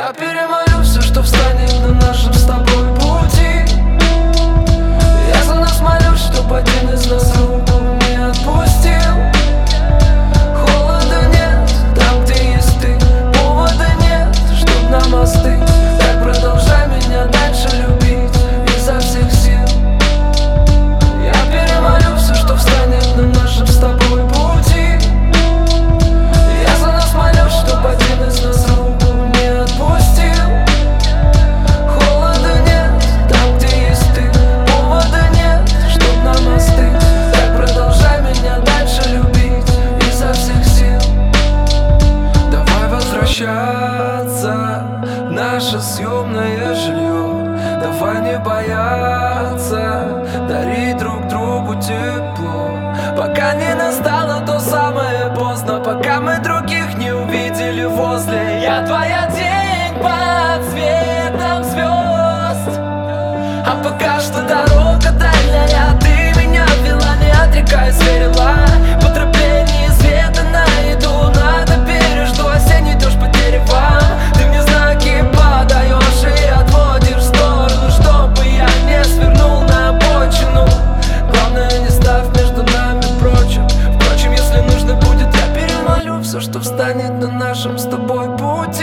Я перемолю все, что встанет на нашем с тобой пути. Я за нас молюсь, чтоб один из нас руку не отпустил. Холода нет там, где есть ты, повода нет, чтоб нам остыть. Так продолжай меня дальше любить изо всех сил. Я перемолю все, что встанет на нашем с тобой пути. Я за нас молюсь, чтоб один из нас руку не отпустил. Холода нет там, где есть ты, повода нет, чтоб нам остыть. Так продолжай меня дальше любить изо всех сил. Давай возвращаться в наше съемное жилье. Давай не бояться дарить друг другу тепло, пока не настало то самое поздно, пока мы других не увидели возле. Я твоя тень под цветом звезд, а пока что дорога дальняя. Ты меня вела, не отрекаясь, верила. По тропе неизведанно иду, надо пережду осенний дождь по деревам. Ты мне знаки подаешь и отводишь в сторону, чтобы я не свернул на обочину. Главное, не ставь между нами прочим. Впрочем, если нужно будет, я перемолю все, что встанет на нашем с тобой пути.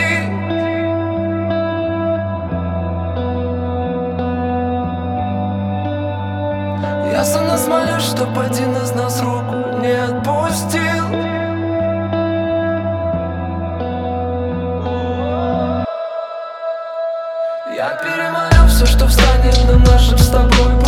Я за нас молюсь, чтоб один из нас руку не отпустил. Я перемолю все, что встанет на нашем с тобой пути.